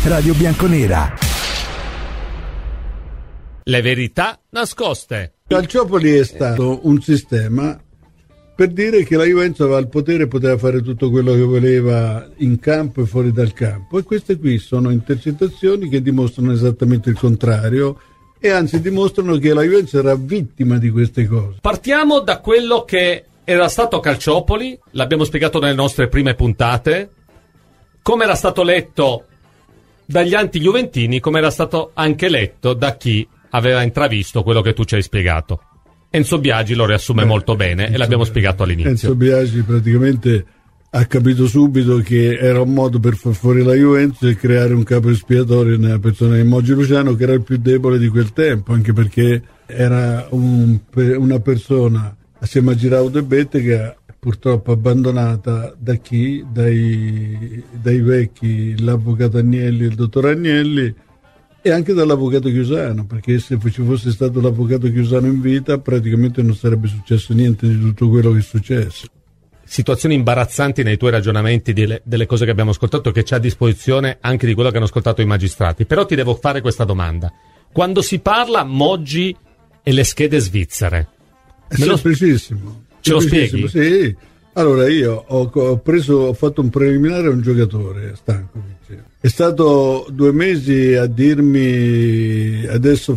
Radio Bianconera. Le verità nascoste. Calciopoli è stato un sistema per dire che la Juventus aveva il potere e poteva fare tutto quello che voleva in campo e fuori dal campo, e queste qui sono intercettazioni che dimostrano esattamente il contrario, e anzi dimostrano che la Juventus era vittima di queste cose. Partiamo da quello che era stato Calciopoli, l'abbiamo spiegato nelle nostre prime puntate, come era stato letto dagli anti-juventini, come era stato anche letto da chi aveva intravisto quello che tu ci hai spiegato. Enzo Biagi lo riassume molto bene e l'abbiamo spiegato all'inizio. Enzo Biagi praticamente ha capito subito che era un modo per far fuori la Juventus e creare un capo espiatorio nella persona di Moggi Luciano, che era il più debole di quel tempo, anche perché era una persona assieme a Giraudo e Bettega purtroppo abbandonata da chi? Dai vecchi, l'avvocato Agnelli e il dottor Agnelli, e anche dall'avvocato Chiusano, perché se ci fosse stato l'avvocato Chiusano in vita praticamente non sarebbe successo niente di tutto quello che è successo. Situazioni imbarazzanti nei tuoi ragionamenti delle cose che abbiamo ascoltato, che c'è a disposizione anche di quello che hanno ascoltato i magistrati. Però ti devo fare questa domanda: quando si parla Moggi e le schede svizzere, È semplicissimo. Ce lo spieghi? Sì. Allora io ho fatto un preliminare a un giocatore, Stankovic. È stato 2 mesi a dirmi adesso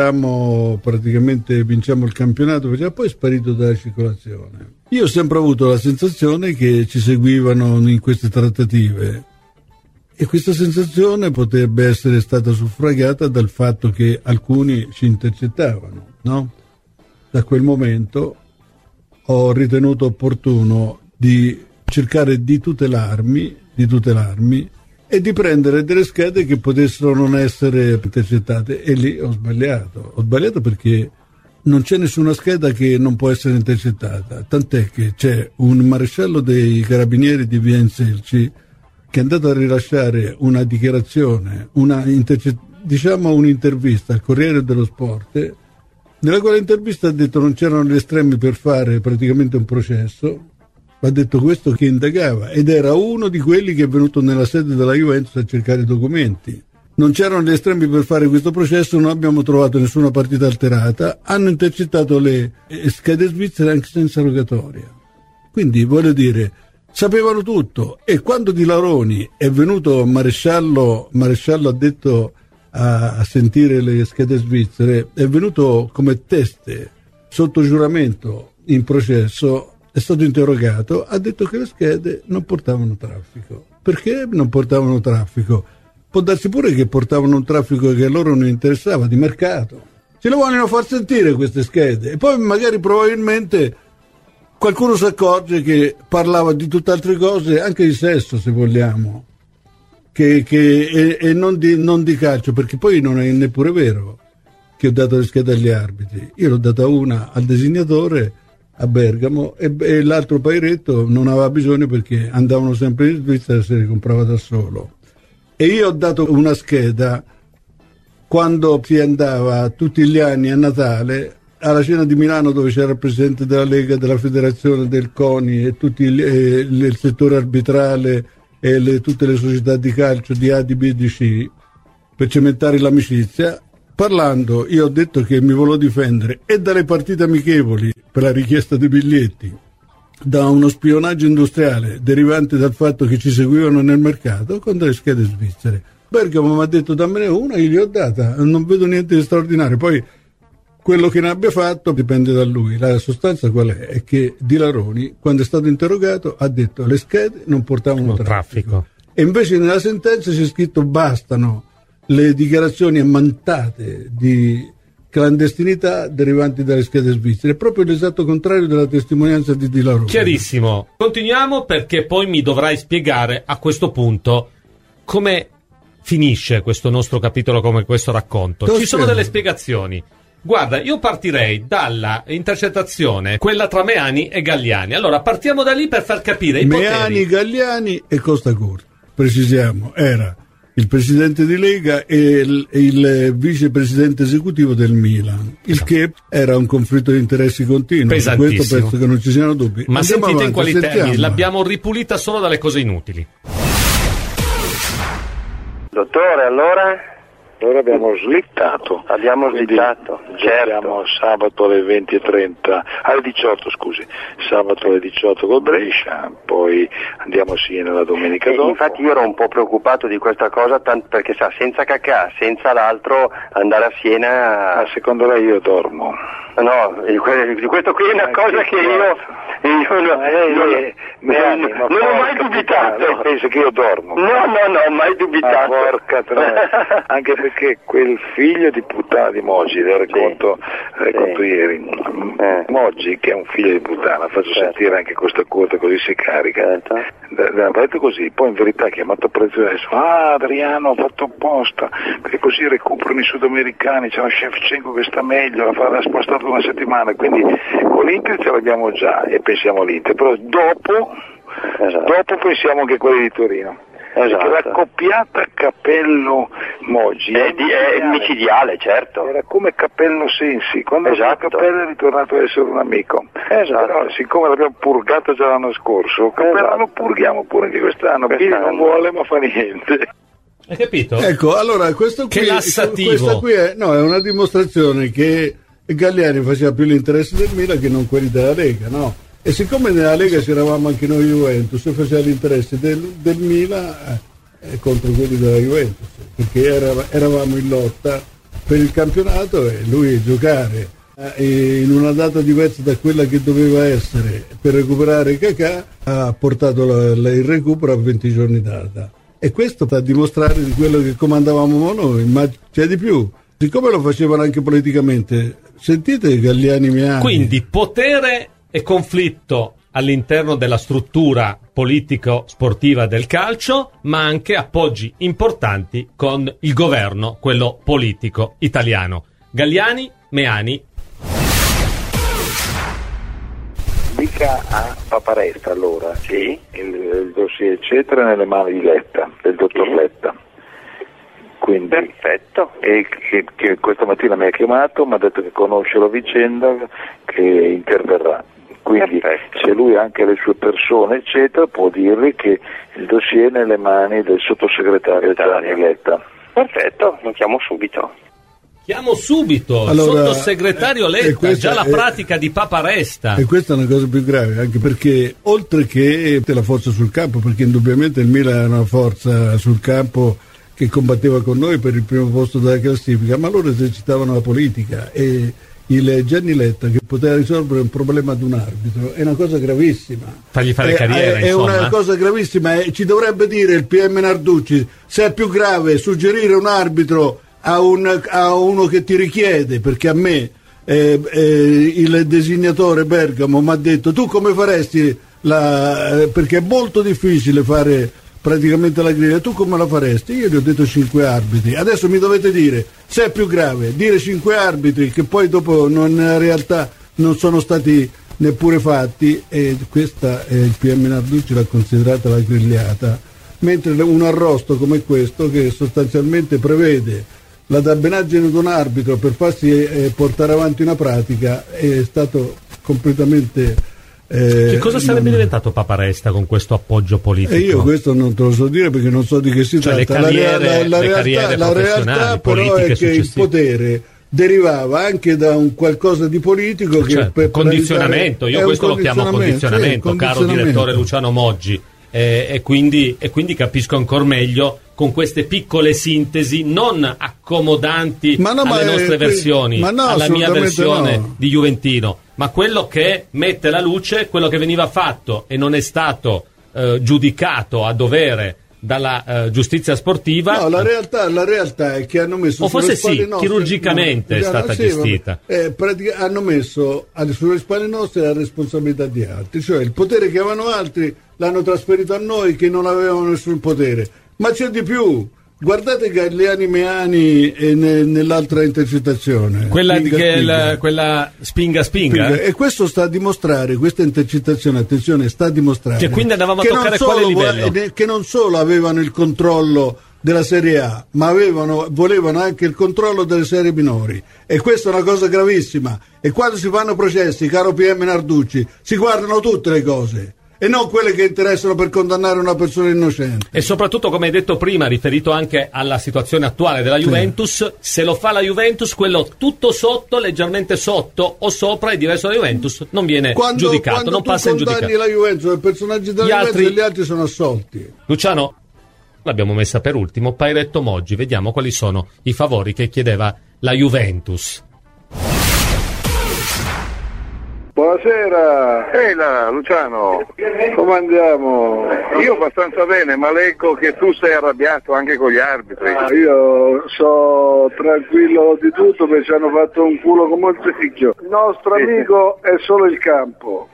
vinciamo il campionato, poi è sparito dalla circolazione. Io ho sempre avuto la sensazione che ci seguivano in queste trattative, e questa sensazione potrebbe essere stata suffragata dal fatto che alcuni ci intercettavano, no? Da quel momento ho ritenuto opportuno di cercare di tutelarmi e di prendere delle schede che potessero non essere intercettate, e lì ho sbagliato perché non c'è nessuna scheda che non può essere intercettata, tant'è che c'è un maresciallo dei carabinieri di Via Inselci che è andato a rilasciare una dichiarazione, un'intervista al Corriere dello Sport, nella quale intervista ha detto non c'erano gli estremi per fare praticamente un processo. Ha detto questo che indagava, ed era uno di quelli che è venuto nella sede della Juventus a cercare documenti. Non c'erano gli estremi per fare questo processo, non abbiamo trovato nessuna partita alterata, hanno intercettato le schede svizzere anche senza rogatoria. Quindi voglio dire, sapevano tutto, e quando Di Laroni è venuto Maresciallo ha detto a sentire le schede svizzere, è venuto come teste sotto giuramento in processo, è stato interrogato, ha detto che le schede non portavano traffico. Perché non portavano traffico? Può darsi pure che portavano un traffico che a loro non interessava, di mercato. Ce le vogliono far sentire queste schede, e poi magari probabilmente qualcuno si accorge che parlava di tutt'altre cose, anche di sesso se vogliamo, e non di calcio, perché poi non è neppure vero che ho dato le schede agli arbitri. Io l'ho data una al designatore a Bergamo, e l'altro Pairetto non aveva bisogno perché andavano sempre in Svizzera e se le comprava da solo. E io ho dato una scheda quando si andava tutti gli anni a Natale alla cena di Milano, dove c'era il presidente della Lega, della federazione, del CONI e tutti il settore arbitrale e tutte le società di calcio di A, di B, di C, per cementare l'amicizia. Parlando, io ho detto che mi volevo difendere e dalle partite amichevoli per la richiesta dei biglietti, da uno spionaggio industriale derivante dal fatto che ci seguivano nel mercato, con delle schede svizzere. Bergamo mi ha detto dammene una, io gli ho data, non vedo niente di straordinario. Poi quello che ne abbia fatto dipende da lui. La sostanza qual è? È che Di Laroni, quando è stato interrogato, ha detto le schede non portavano traffico. E invece nella sentenza c'è scritto bastano le dichiarazioni ammantate di clandestinità derivanti dalle schede svizzere. È proprio l'esatto contrario della testimonianza di Di Laroni. Chiarissimo. Continuiamo, perché poi mi dovrai spiegare a questo punto come finisce questo nostro capitolo, come questo racconto. Ci sono delle spiegazioni. Guarda, io partirei dalla intercettazione, quella tra Meani e Galliani. Allora, partiamo da lì per far capire i poteri. Meani, Galliani e Costa Curta, precisiamo, era il presidente di Lega e il vicepresidente esecutivo del Milan, il che era un conflitto di interessi continuo. Pesantissimo. Questo penso che non ci siano dubbi. Ma andiamo sentite avanti, in quali sentiamo. termini, l'abbiamo ripulita solo dalle cose inutili. Dottore, allora abbiamo slittato. Certo. Siamo sabato alle 20:30, alle 18 scusi, sabato alle 18 col Brescia, poi andiamo a Siena la domenica dopo. Infatti io ero un po' preoccupato di questa cosa, perché sa, senza Cacà, senza l'altro, andare a Siena... secondo lei io dormo? No, questo qui è una cosa che io non ho mai dubitato. Lei pensa che io dormo? No, mai dubitato. Porca troia. Anche perché quel figlio di puttana di Moggi, le racconto ieri, Moggi che è un figlio di puttana, faccio sentire anche questa quota così si carica, l'ha detto così, poi in verità ha chiamato a prezzo adesso, Adriano ha fatto apposta, perché così recuperano i sudamericani, c'è una Shevchenko che sta meglio, l'ha spostato una settimana, quindi con l'Inter ce l'abbiamo già e pensiamo all'Inter, però dopo pensiamo anche a quelli di Torino. Perché la coppiata Capello-Moggi è micidiale, certo. Era come Capello-Sensi, quando Capello è ritornato a essere un amico. Però siccome l'abbiamo purgato già l'anno scorso, Capello lo purghiamo pure anche quest'anno. Pili non vuole ma fa niente. Hai capito? Ecco, allora questo qui, che lassativo. Questa qui è una dimostrazione che Galliani faceva più l'interesse del Milan che non quelli della Lega, no? E siccome nella Lega c'eravamo anche noi Juventus, faceva l'interesse del Milan contro quelli della Juventus, perché eravamo in lotta per il campionato e lui giocare in una data diversa da quella che doveva essere per recuperare Cacà ha portato il recupero a 20 giorni data. E questo sta a dimostrare di quello che comandavamo noi, ma c'è di più. Siccome lo facevano anche politicamente, sentite Galliani Meani. Quindi potere e conflitto all'interno della struttura politico-sportiva del calcio, ma anche appoggi importanti con il governo, quello politico italiano. Galliani Meani. Dica a Paparesta allora, il dossier eccetera nelle mani di Letta, del dottor Letta. Quindi, perfetto. E che questa mattina mi ha chiamato, mi ha detto che conosce la vicenda, che interverrà. Quindi se lui ha anche le sue persone eccetera può dirgli che il dossier è nelle mani del sottosegretario Gianni Letta. Perfetto, lo chiamo subito. Allora, sottosegretario Letta, già la pratica di Paparesta. E questa è una cosa più grave, anche perché oltre che la forza sul campo, perché indubbiamente il Milan è una forza sul campo che combatteva con noi per il primo posto della classifica, ma loro esercitavano la politica e il Gianni Letta che poteva risolvere un problema di un arbitro è una cosa gravissima. Fargli fare carriera, è una cosa gravissima e ci dovrebbe dire il PM Narducci se è più grave suggerire un arbitro a uno che ti richiede, perché a me il designatore Bergamo mi ha detto tu come faresti perché è molto difficile fare praticamente la griglia, tu come la faresti? Io gli ho detto 5 arbitri, adesso mi dovete dire se è più grave dire 5 arbitri che poi dopo in realtà non sono stati neppure fatti, e questa il PM Narducci l'ha considerata la grigliata, mentre un arrosto come questo che sostanzialmente prevede la dabbenaggine di un arbitro per farsi portare avanti una pratica è stato completamente che cosa sarebbe diventato Paparesta con questo appoggio politico? E io questo non te lo so dire perché non so di che si tratta. Le carriere la realtà però è che il potere derivava anche da un qualcosa di politico che condizionamento, io questo lo chiamo condizionamento, caro direttore Luciano Moggi. E quindi capisco ancora meglio con queste piccole sintesi non accomodanti alle nostre versioni, alla mia versione di Juventino, ma quello che mette la luce, quello che veniva fatto e non è stato giudicato a dovere dalla giustizia sportiva. No, la realtà è che hanno messo, o forse chirurgicamente è stata gestita. Hanno messo sulle spalle nostre la responsabilità di altri, cioè il potere che avevano altri l'hanno trasferito a noi che non avevamo nessun potere. Ma c'è di più. Guardate Galliani Meani nell'altra intercettazione. Quella spinga. E questo sta a dimostrare, questa intercettazione, attenzione, sta a dimostrare che quindi andavamo a toccare quale livello? Che non solo avevano il controllo della Serie A, ma volevano anche il controllo delle serie minori. E questa è una cosa gravissima. E quando si fanno processi, caro PM Narducci, si guardano tutte le cose. e non quelle che interessano per condannare una persona innocente. E soprattutto, come hai detto prima, riferito anche alla situazione attuale della Juventus, se lo fa la Juventus, quello tutto sotto, leggermente sotto o sopra è diverso dalla Juventus, non viene giudicato, non passa in giudicato. Quando la Juventus, i personaggi della Juventus e gli altri sono assolti. Luciano, l'abbiamo messa per ultimo, Pairetto Moggi, vediamo quali sono i favori che chiedeva la Juventus. Buonasera. Ehi là, Luciano. Come andiamo? Io abbastanza bene, ma leggo che tu sei arrabbiato anche con gli arbitri. Io so tranquillo di tutto perché ci hanno fatto un culo come un secchio. Il nostro amico è solo il campo.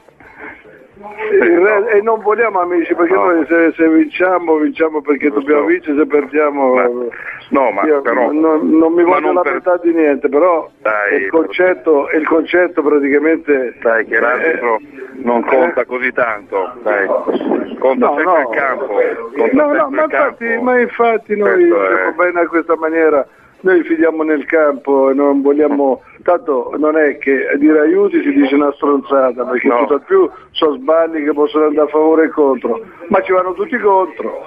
E non vogliamo amici, perché noi se vinciamo perché dobbiamo vincere, se perdiamo però non mi voglio lamentare di niente, però il concetto praticamente che l'arbitro non conta così tanto, conta sempre il campo. Ma infatti noi siamo bene a questa maniera. Noi fidiamo nel campo e non vogliamo, tanto non è che dire aiuti si dice una stronzata, perché tutt'al più sono sbagli che possono andare a favore e contro, ma ci vanno tutti contro.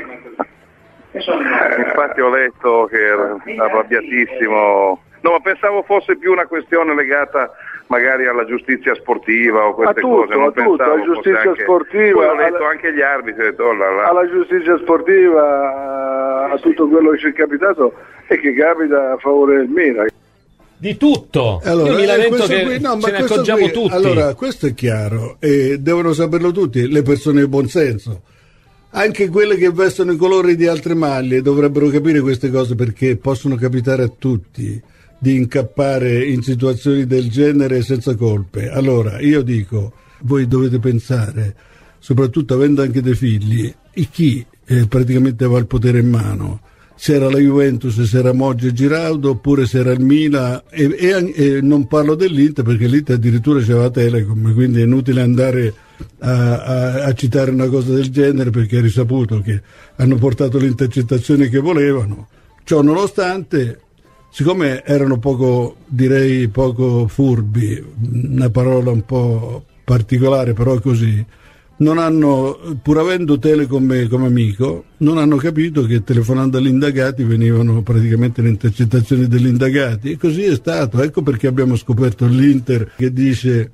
Infatti ho letto che era arrabbiatissimo, no, ma pensavo fosse più una questione legata magari alla giustizia sportiva o queste cose, non pensavo alla giustizia sportiva, poi ho letto anche gli arbitri, ho detto, alla giustizia sportiva, a tutto quello che ci è capitato e che capita a favore del Milan. Di tutto. Allora, io mi lamento che ce ne accorgiamo tutti. Allora, questo è chiaro e devono saperlo tutti, le persone di buon senso. Anche quelle che vestono i colori di altre maglie dovrebbero capire queste cose, perché possono capitare a tutti di incappare in situazioni del genere senza colpe. Allora, io dico, voi dovete pensare, soprattutto avendo anche dei figli, chi praticamente aveva il potere in mano. Se era la Juventus, se era Moggi e Giraudo, oppure se era il Milan, e non parlo dell'Inter, perché l'Inter addirittura c'era Telecom, quindi è inutile andare a citare una cosa del genere, perché è risaputo che hanno portato le intercettazioni che volevano. Ciò nonostante, siccome erano poco furbi, una parola un po' particolare, però così, non hanno, pur avendo Telecom come amico, non hanno capito che telefonando agli indagati venivano praticamente le intercettazioni degli indagati, e così è stato. Ecco perché abbiamo scoperto l'Inter che dice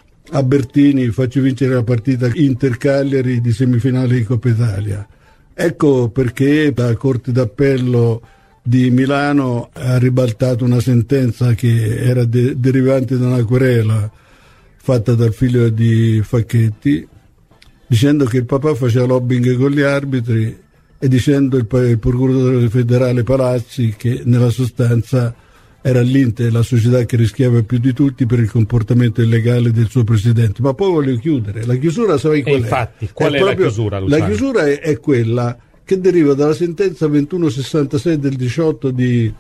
a Bertini: facci vincere la partita Inter-Cagliari di semifinale di Coppa Italia. Ecco perché la Corte d'Appello di Milano ha ribaltato una sentenza che era derivante da una querela fatta dal figlio di Facchetti, dicendo che il papà faceva lobbying con gli arbitri, e dicendo il procuratore federale Palazzi che nella sostanza era l'Inter la società che rischiava più di tutti per il comportamento illegale del suo presidente. Ma poi voglio chiudere. La chiusura, sai qual è? Infatti, qual è la chiusura, Luciano? La chiusura è quella che deriva dalla sentenza 2166 del 18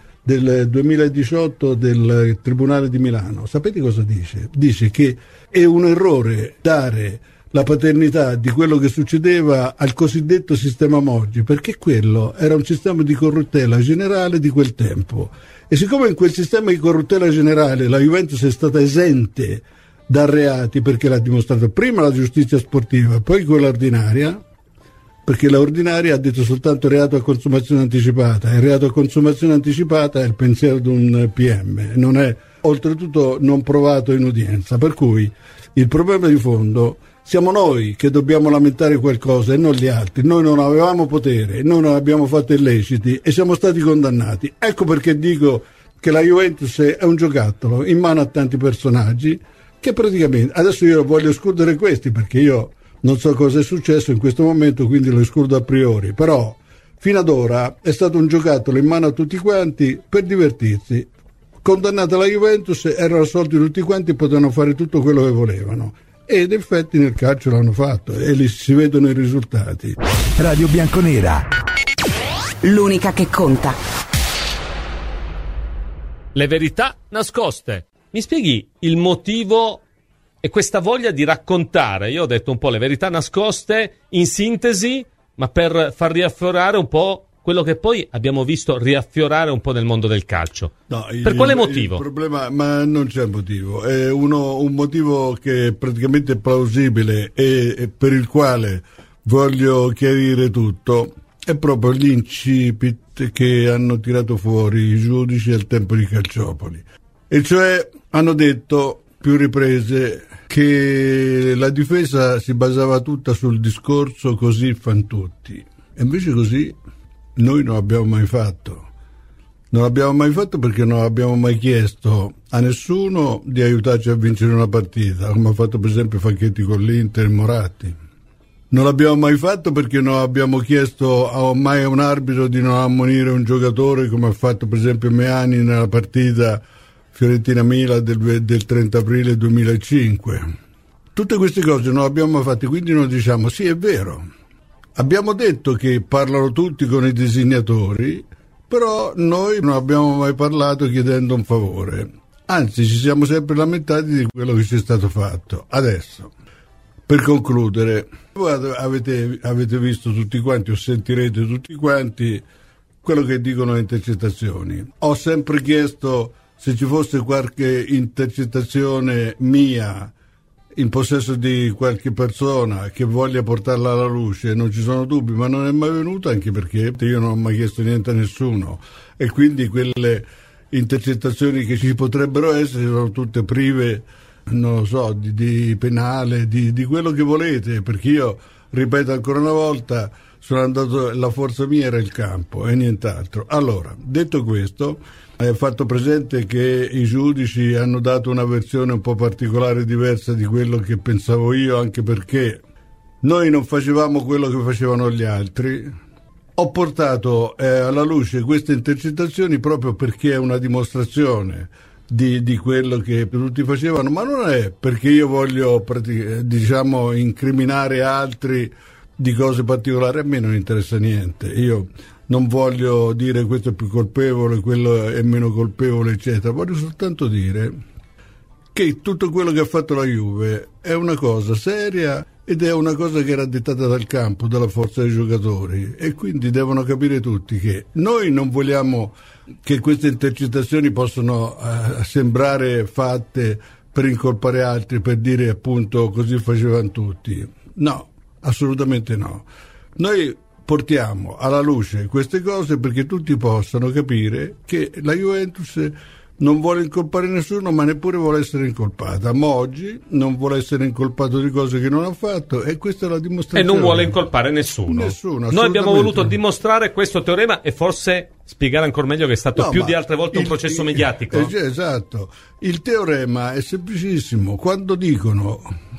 del 2018 del Tribunale di Milano. Sapete cosa dice? Dice che è un errore dare la paternità di quello che succedeva al cosiddetto sistema Moggi, perché quello era un sistema di corruttela generale di quel tempo, e siccome in quel sistema di corruttela generale la Juventus è stata esente da reati, perché l'ha dimostrato prima la giustizia sportiva, poi quella ordinaria, perché la ordinaria ha detto soltanto reato a consumazione anticipata, e il reato a consumazione anticipata è il pensiero di un PM, non è oltretutto non provato in udienza, per cui il problema di fondo siamo noi che dobbiamo lamentare qualcosa e non gli altri. Noi non avevamo potere, noi non abbiamo fatto illeciti e siamo stati condannati. Ecco perché dico che la Juventus è un giocattolo in mano a tanti personaggi che praticamente, adesso io voglio escludere questi perché io non so cosa è successo in questo momento, quindi lo escludo a priori, però fino ad ora è stato un giocattolo in mano a tutti quanti per divertirsi. Condannata la Juventus, erano assolti tutti quanti e potevano fare tutto quello che volevano. Ed infatti nel calcio l'hanno fatto e lì si vedono i risultati. Radio Bianconera, l'unica che conta. Le verità nascoste. Mi spieghi il motivo e questa voglia di raccontare? Io ho detto un po' le verità nascoste in sintesi, ma per far riaffiorare un po' quello che poi abbiamo visto riaffiorare un po' nel mondo del calcio. No, per quale motivo? Il problema, ma non c'è motivo, è un motivo che è praticamente plausibile e per il quale voglio chiarire tutto, è proprio gli incipit che hanno tirato fuori i giudici al tempo di Calciopoli. E cioè hanno detto più riprese che la difesa si basava tutta sul discorso così fan tutti. E invece così noi non l'abbiamo mai fatto. Non l'abbiamo mai fatto perché non abbiamo mai chiesto a nessuno di aiutarci a vincere una partita, come ha fatto per esempio Facchetti con l'Inter e Moratti. Non l'abbiamo mai fatto perché non abbiamo chiesto mai a un arbitro di non ammonire un giocatore, come ha fatto per esempio Meani nella partita Fiorentina-Milan del 30 aprile 2005. Tutte queste cose non le abbiamo mai fatte, quindi noi diciamo sì, è vero. Abbiamo detto che parlano tutti con i designatori, però noi non abbiamo mai parlato chiedendo un favore. Anzi, ci siamo sempre lamentati di quello che ci è stato fatto. Adesso, per concludere, voi avete visto tutti quanti, o sentirete tutti quanti, quello che dicono le intercettazioni. Ho sempre chiesto se ci fosse qualche intercettazione mia in possesso di qualche persona che voglia portarla alla luce, non ci sono dubbi, ma non è mai venuto, anche perché io non ho mai chiesto niente a nessuno, e quindi quelle intercettazioni che ci potrebbero essere sono tutte prive, non lo so, di penale, di quello che volete, perché io, ripeto ancora una volta, sono andato, la forza mia era il campo e nient'altro. Allora, detto questo, fatto presente che i giudici hanno dato una versione un po' particolare, diversa di quello che pensavo io, anche perché noi non facevamo quello che facevano gli altri. Ho portato alla luce queste intercettazioni proprio perché è una dimostrazione di quello che tutti facevano, ma non è perché io voglio incriminare altri di cose particolari. A me non interessa niente, io non voglio dire questo è più colpevole, quello è meno colpevole, eccetera. Voglio soltanto dire che tutto quello che ha fatto la Juve è una cosa seria ed è una cosa che era dettata dal campo, dalla forza dei giocatori, e quindi devono capire tutti che noi non vogliamo che queste intercettazioni possano sembrare fatte per incolpare altri, per dire appunto così facevano tutti. No, assolutamente no. Noi portiamo alla luce queste cose perché tutti possano capire che la Juventus non vuole incolpare nessuno, ma neppure vuole essere incolpata. Ma oggi non vuole essere incolpato di cose che non ha fatto, e questa è la dimostrazione. E non vuole incolpare nessuno. Noi abbiamo voluto dimostrare questo teorema e forse spiegare ancora meglio che è stato più di altre volte un processo mediatico. Esatto. Il teorema è semplicissimo. Quando dicono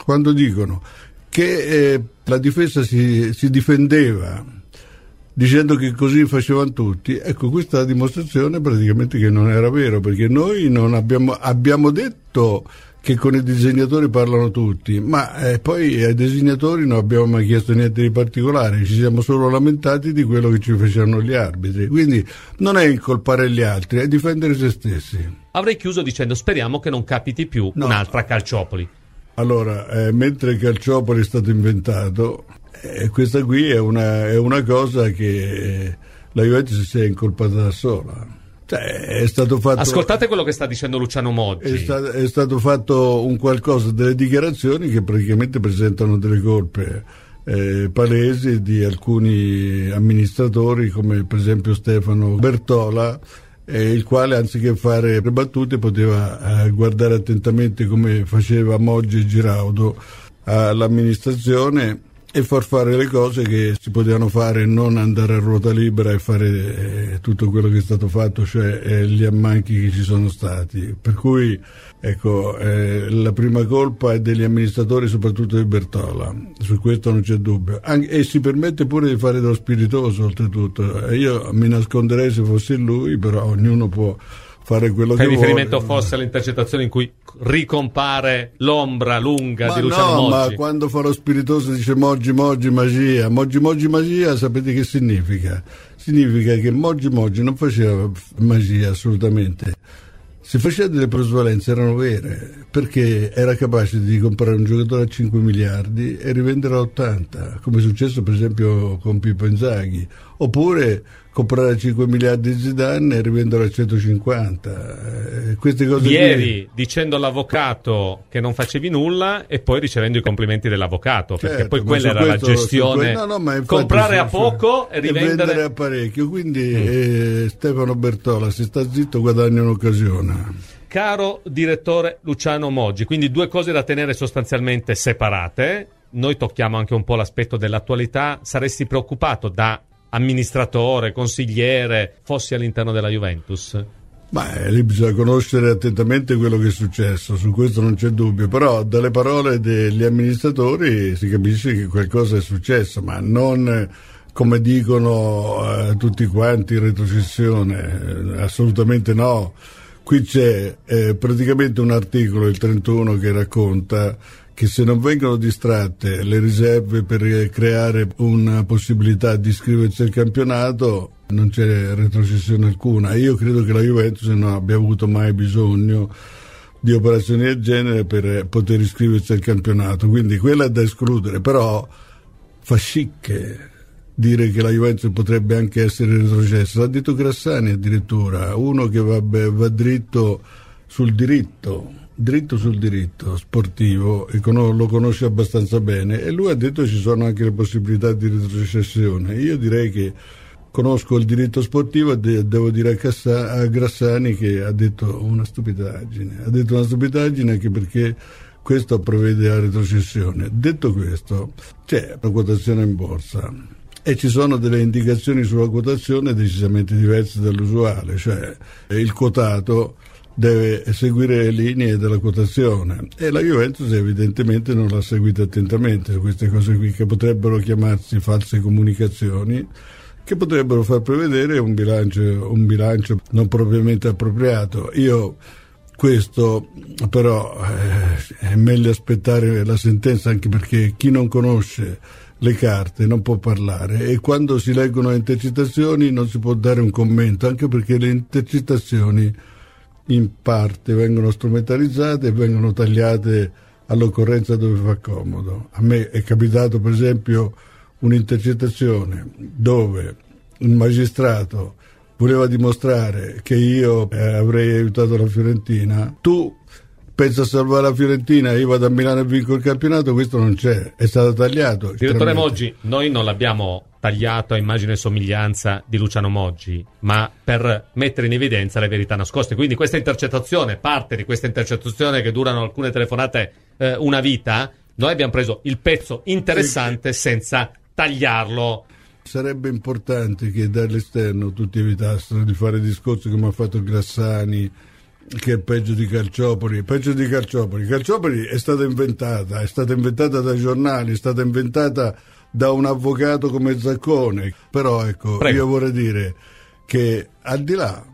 che la difesa si difendeva dicendo che così facevano tutti, ecco, questa è la dimostrazione praticamente che non era vero, perché noi non abbiamo detto che con i disegnatori parlano tutti, ma poi ai disegnatori non abbiamo mai chiesto niente di particolare, ci siamo solo lamentati di quello che ci facevano gli arbitri. Quindi non è incolpare gli altri, è difendere se stessi. Avrei chiuso dicendo speriamo che non capiti più un'altra Calciopoli. Allora, mentre Calciopoli è stato inventato, questa qui è una cosa che la Juventus si è incolpata da sola. Cioè, è stato fatto, ascoltate quello che sta dicendo Luciano Moggi. È stato fatto un qualcosa, delle dichiarazioni che praticamente presentano delle colpe palesi di alcuni amministratori, come per esempio Stefano Bertola, il quale anziché fare le battute poteva guardare attentamente come faceva Moggi e Giraudo all'amministrazione e far fare le cose che si potevano fare, non andare a ruota libera e fare tutto quello che è stato fatto, cioè gli ammanchi che ci sono stati. Per cui ecco, la prima colpa è degli amministratori, soprattutto di Bertola, su questo non c'è dubbio, e si permette pure di fare dello spiritoso oltretutto. Io mi nasconderei se fossi lui, però ognuno può fare quello che vuole. Fai riferimento forse alle intercettazioni in cui ricompare l'ombra lunga di Luciano Moggi? Ma quando fa lo spiritoso dice Moggi magia, Moggi magia, sapete che significa? Significa che Moggi non faceva magia assolutamente. Se faceva delle plusvalenze erano vere, perché era capace di comprare un giocatore a 5 miliardi e rivendere a 80, come è successo per esempio con Pippo Inzaghi, oppure comprare 5 miliardi di Zidane e rivendere a 150. Queste cose ieri dicendo all'avvocato che non facevi nulla e poi ricevendo i complimenti dell'avvocato, perché poi quella era la gestione, comprare a poco e rivendere a parecchio. Quindi Stefano Bertola, se sta zitto guadagna un'occasione. Caro direttore Luciano Moggi, quindi due cose da tenere sostanzialmente separate. Noi tocchiamo anche un po' l'aspetto dell'attualità. Saresti preoccupato da amministratore, consigliere, fossi all'interno della Juventus? Beh, lì bisogna conoscere attentamente quello che è successo, su questo non c'è dubbio, però dalle parole degli amministratori si capisce che qualcosa è successo, ma non come dicono tutti quanti in retrocessione, assolutamente no. Qui c'è praticamente un articolo, il 31, che racconta che se non vengono distratte le riserve per creare una possibilità di iscriversi al campionato non c'è retrocessione alcuna. Io credo che la Juventus non abbia avuto mai bisogno di operazioni del genere per poter iscriversi al campionato, quindi quella è da escludere, però fa chic dire che la Juventus potrebbe anche essere retrocessa. L'ha detto Grassani addirittura, uno che va dritto sul diritto sportivo e lo conosce abbastanza bene, e lui ha detto che ci sono anche le possibilità di retrocessione. Io direi che conosco il diritto sportivo e devo dire a Grassani che ha detto una stupidaggine anche perché questo prevede la retrocessione. Detto questo, c'è una quotazione in borsa e ci sono delle indicazioni sulla quotazione decisamente diverse dall'usuale, cioè il quotato deve seguire le linee della quotazione e la Juventus evidentemente non l'ha seguita attentamente. Queste cose qui che potrebbero chiamarsi false comunicazioni, che potrebbero far prevedere un bilancio non propriamente appropriato. Questo però è meglio aspettare la sentenza, anche perché chi non conosce le carte non può parlare, e quando si leggono le intercettazioni non si può dare un commento, anche perché le intercettazioni in parte vengono strumentalizzate e vengono tagliate all'occorrenza dove fa comodo. A me è capitato per esempio un'intercettazione dove il magistrato voleva dimostrare che io avrei aiutato la Fiorentina. Tu pensa a salvare la Fiorentina, io vado a Milano e vinco il campionato, questo non c'è, è stato tagliato. Direttore Moggi, noi non l'abbiamo tagliato a immagine e somiglianza di Luciano Moggi, ma per mettere in evidenza le verità nascoste. Quindi questa intercettazione, parte di questa intercettazione che durano alcune telefonate una vita, noi abbiamo preso il pezzo interessante senza tagliarlo. Sarebbe importante che dall'esterno tutti evitassero di fare discorsi come ha fatto Grassani, che è peggio di Calciopoli. Calciopoli è stata inventata dai giornali, è stata inventata da un avvocato come Zaccone. Però ecco, prego. Io vorrei dire che al di là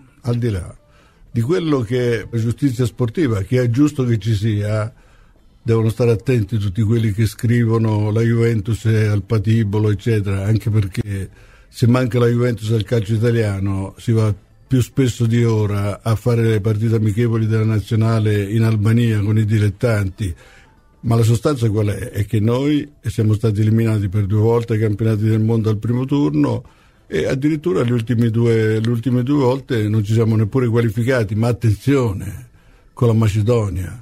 di quello che è giustizia sportiva, che è giusto che ci sia, devono stare attenti tutti quelli che scrivono la Juventus è al patibolo eccetera, anche perché se manca la Juventus al calcio italiano si va più spesso di ora a fare le partite amichevoli della nazionale in Albania con i dilettanti. Ma la sostanza qual è? È che noi siamo stati eliminati per 2 volte ai campionati del mondo al primo turno e addirittura le ultime due volte non ci siamo neppure qualificati. Ma attenzione, con la Macedonia,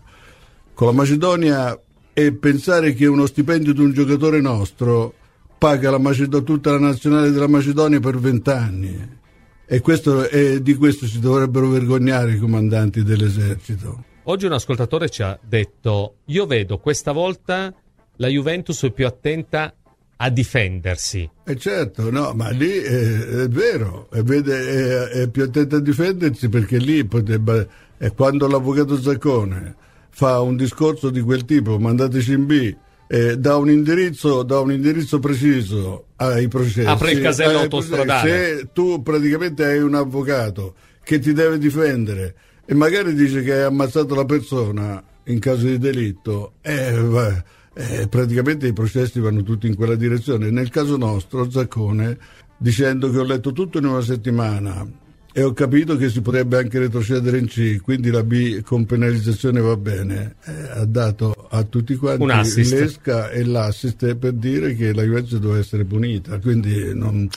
e pensare che uno stipendio di un giocatore nostro paga tutta la nazionale della Macedonia per 20 anni. E di questo si dovrebbero vergognare i comandanti dell'esercito. Oggi un ascoltatore ci ha detto: io vedo questa volta la Juventus è più attenta a difendersi. Certo, no, ma lì è vero, è più attenta a difendersi, perché lì quando l'avvocato Zaccone fa un discorso di quel tipo, mandateci in B, dà un indirizzo preciso ai processi, apre il casello autostradale. Se tu praticamente hai un avvocato che ti deve difendere e magari dice che hai ammazzato la persona in caso di delitto, praticamente i processi vanno tutti in quella direzione. Nel caso nostro Zaccone, dicendo che ho letto tutto in una settimana e ho capito che si potrebbe anche retrocedere in C, quindi la B con penalizzazione va bene, ha dato a tutti quanti l'esca e l'assist per dire che la Juventus doveva essere punita, quindi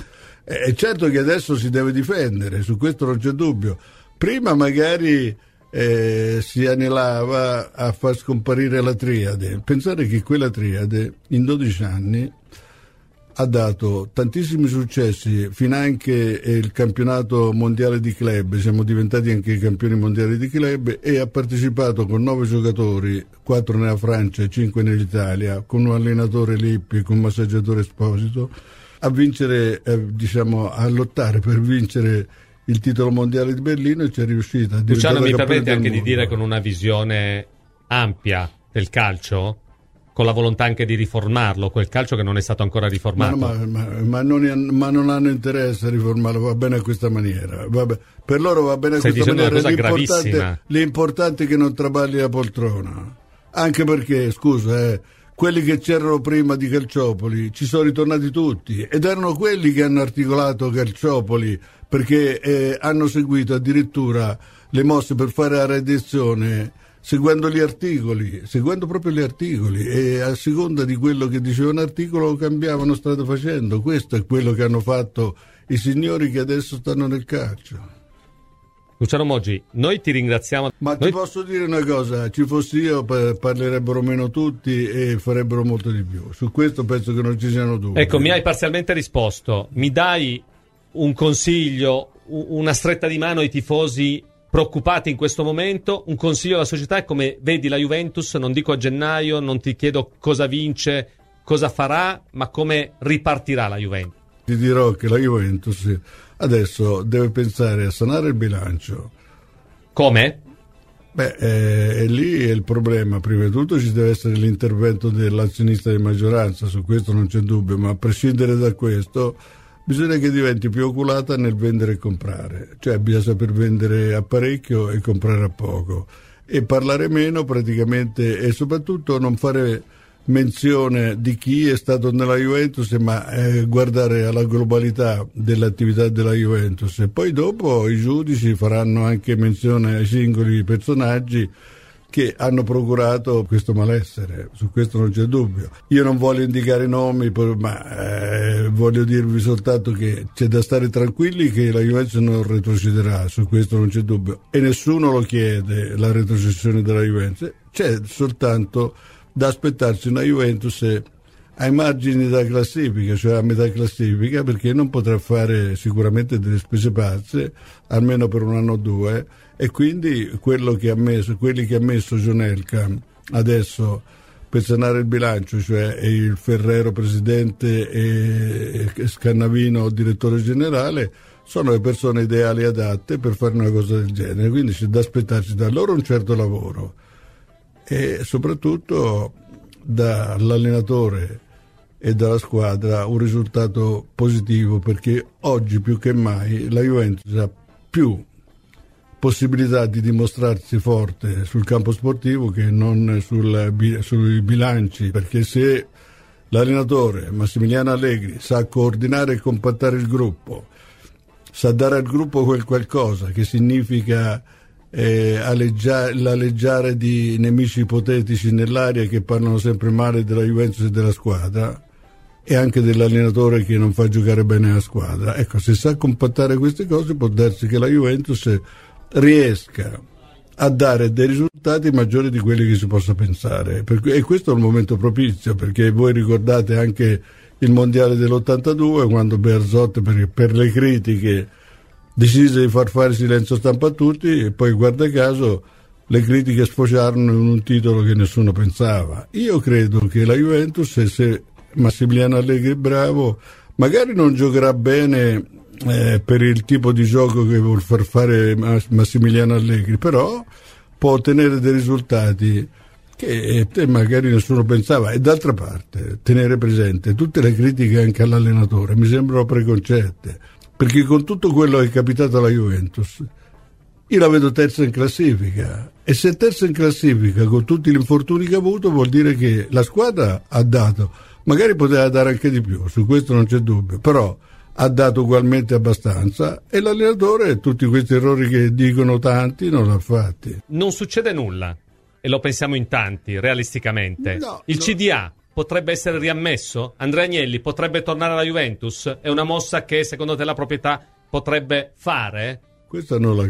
È certo che adesso si deve difendere, su questo non c'è dubbio. Prima magari si anelava a far scomparire la triade. Pensare che quella triade in 12 anni ha dato tantissimi successi, finanche il campionato mondiale di club, siamo diventati anche i campioni mondiali di club, e ha partecipato con 9 giocatori, 4 nella Francia e 5 nell'Italia, con un allenatore Lippi, con un massaggiatore Esposito, a vincere, a lottare per vincere il titolo mondiale di Berlino, e ci è riuscita. Luciano, mi permette anche di dire, con una visione ampia del calcio, con la volontà anche di riformarlo, quel calcio che non è stato ancora riformato. Ma non hanno interesse a riformarlo, va bene a questa maniera. Per loro va bene a questa maniera. L'importante è che non traballi la poltrona. Anche perché, scusa, quelli che c'erano prima di Calciopoli ci sono ritornati tutti, ed erano quelli che hanno articolato Calciopoli, perché hanno seguito addirittura le mosse per fare la redazione seguendo proprio gli articoli, e a seconda di quello che diceva un articolo cambiavano strada facendo. Questo è quello che hanno fatto i signori che adesso stanno nel calcio. Luciano Moggi, noi ti ringraziamo. Ma ti posso dire una cosa, ci fossi io parlerebbero meno tutti e farebbero molto di più. Su questo penso che non ci siano dubbi. Ecco, mi hai parzialmente risposto. Mi dai un consiglio, una stretta di mano ai tifosi preoccupati in questo momento? Un consiglio alla società è come vedi la Juventus, non dico a gennaio, non ti chiedo cosa vince, cosa farà, ma come ripartirà la Juventus. Ti dirò che la Juventus adesso deve pensare a sanare il bilancio. Come? Lì è il problema. Prima di tutto ci deve essere l'intervento dell'azionista di maggioranza, su questo non c'è dubbio, ma a prescindere da questo bisogna che diventi più oculata nel vendere e comprare, cioè bisogna saper vendere a parecchio e comprare a poco, e parlare meno praticamente, e soprattutto non fare menzione di chi è stato nella Juventus, ma guardare alla globalità dell'attività della Juventus, e poi dopo i giudici faranno anche menzione ai singoli personaggi che hanno procurato questo malessere. Su questo non c'è dubbio. Io non voglio indicare nomi, ma voglio dirvi soltanto che c'è da stare tranquilli che la Juventus non retrocederà, su questo non c'è dubbio, e nessuno lo chiede, la retrocessione della Juventus. C'è soltanto da aspettarsi una Juventus ai margini della classifica, cioè a metà classifica, perché non potrà fare sicuramente delle spese pazze, almeno per un anno o due, e quindi quelli che ha messo Gionelka adesso per sanare il bilancio, cioè il Ferrero presidente e Scannavino direttore generale, sono le persone ideali adatte per fare una cosa del genere, quindi c'è da aspettarsi da loro un certo lavoro, e soprattutto dall'allenatore e dalla squadra un risultato positivo, perché oggi più che mai la Juventus ha più possibilità di dimostrarsi forte sul campo sportivo che non sui bilanci, perché se l'allenatore Massimiliano Allegri sa coordinare e compattare il gruppo, sa dare al gruppo quel qualcosa che significa l'alleggiare di nemici ipotetici nell'aria che parlano sempre male della Juventus e della squadra, e anche dell'allenatore che non fa giocare bene la squadra. Ecco, se sa compattare queste cose può darsi che la Juventus riesca a dare dei risultati maggiori di quelli che si possa pensare, e questo è il momento propizio, perché voi ricordate anche il mondiale dell'82, quando Bearzot per le critiche decise di far fare silenzio stampa a tutti, e poi guarda caso le critiche sfociarono in un titolo che nessuno pensava. Io credo che la Juventus, se Massimiliano Allegri è bravo, magari non giocherà bene per il tipo di gioco che vuol far fare Massimiliano Allegri, però può ottenere dei risultati che magari nessuno pensava. E d'altra parte tenere presente tutte le critiche anche all'allenatore mi sembrano preconcette, perché con tutto quello che è capitato alla Juventus io la vedo terza in classifica, e se terza in classifica con tutti gli infortuni che ha avuto vuol dire che la squadra ha dato, magari poteva dare anche di più, su questo non c'è dubbio, però ha dato ugualmente abbastanza, e l'allenatore tutti questi errori che dicono tanti non l'ha fatti. Non succede nulla, e lo pensiamo in tanti realisticamente. Il CDA potrebbe essere riammesso? Andrea Agnelli potrebbe tornare alla Juventus? È una mossa che secondo te la proprietà potrebbe fare? Questa non la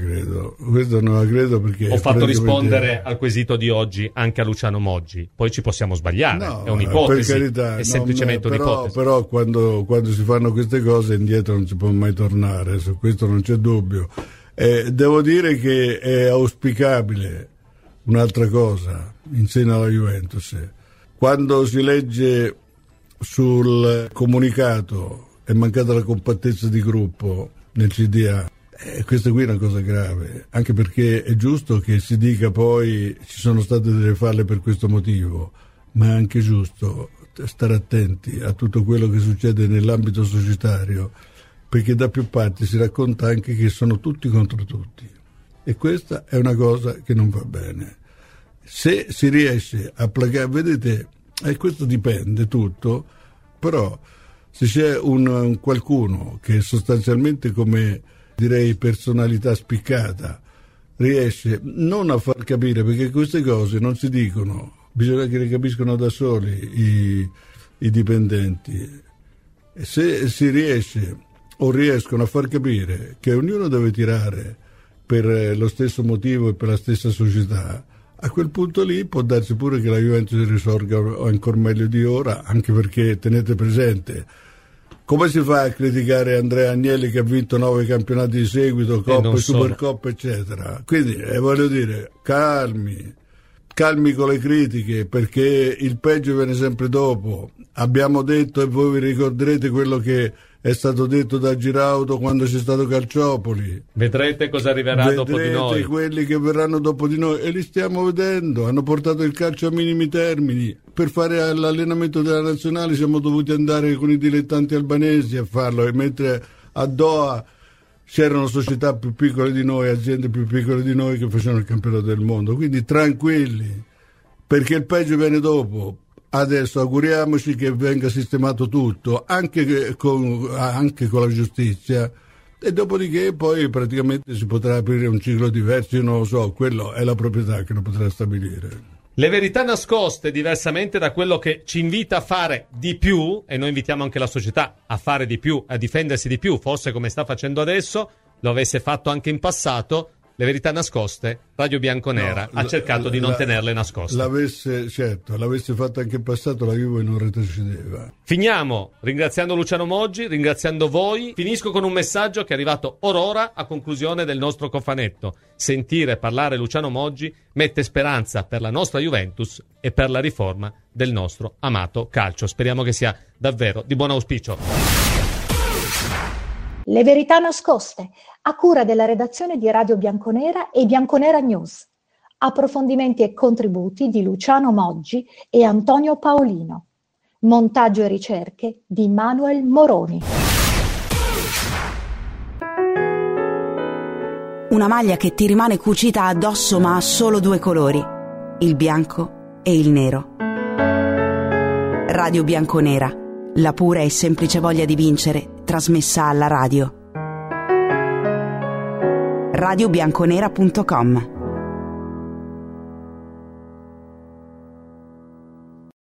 credo perché... Ho fatto rispondere al quesito di oggi anche a Luciano Moggi, poi ci possiamo sbagliare, no, è un'ipotesi, per carità, è semplicemente un'ipotesi. Però quando si fanno queste cose indietro non si può mai tornare, su questo non c'è dubbio. Devo dire che è auspicabile un'altra cosa in seno alla Juventus. Quando si legge sul comunicato è mancata la compattezza di gruppo nel CDA, questa qui è una cosa grave, anche perché è giusto che si dica poi ci sono state delle falle per questo motivo, ma è anche giusto stare attenti a tutto quello che succede nell'ambito societario, perché da più parti si racconta anche che sono tutti contro tutti, e questa è una cosa che non va bene. Se si riesce a placare, vedete, questo dipende tutto, però se c'è un qualcuno che sostanzialmente, come direi, personalità spiccata, riesce non a far capire, perché queste cose non si dicono, bisogna che le capiscono da soli i dipendenti. E se si riesce o riescono a far capire che ognuno deve tirare per lo stesso motivo e per la stessa società, a quel punto lì può darsi pure che la Juventus risorga ancora meglio di ora, anche perché tenete presente, come si fa a criticare Andrea Agnelli che ha vinto 9 campionati di seguito, Coppa, Supercoppa, eccetera? Quindi voglio dire, calmi con le critiche, perché il peggio viene sempre dopo. Abbiamo detto, e voi vi ricorderete quello che è stato detto da Giraudo quando c'è stato Calciopoli. Vedrete cosa arriverà dopo di noi. Quelli che verranno dopo di noi, e li stiamo vedendo. Hanno portato il calcio a minimi termini. Per fare l'allenamento della nazionale siamo dovuti andare con i dilettanti albanesi a farlo, e mentre a Doha c'erano società più piccole di noi, aziende più piccole di noi che facevano il campionato del mondo. Quindi tranquilli, perché il peggio viene dopo. Adesso auguriamoci che venga sistemato tutto, anche con la giustizia, e dopodiché poi praticamente si potrà aprire un ciclo diverso. Io non lo so, quello è la proprietà che lo potrà stabilire. Le verità nascoste, diversamente da quello che ci invita a fare di più, e noi invitiamo anche la società a fare di più, a difendersi di più, forse come sta facendo adesso, lo avesse fatto anche in passato. Le verità nascoste, Radio Bianconera ha cercato di non tenerle nascoste. L'avesse fatto anche in passato, la Juve non retrocedeva. Finiamo ringraziando Luciano Moggi, ringraziando voi. Finisco con un messaggio che è arrivato orora a conclusione del nostro cofanetto. Sentire parlare Luciano Moggi mette speranza per la nostra Juventus e per la riforma del nostro amato calcio. Speriamo che sia davvero di buon auspicio. Le verità nascoste, a cura della redazione di Radio Bianconera e Bianconera News. Approfondimenti e contributi di Luciano Moggi e Antonio Paolino. Montaggio e ricerche di Manuel Moroni. Una maglia che ti rimane cucita addosso ma ha solo 2 colori, il bianco e il nero. Radio Bianconera, la pura e semplice voglia di vincere, trasmessa alla radio. radiobianconera.com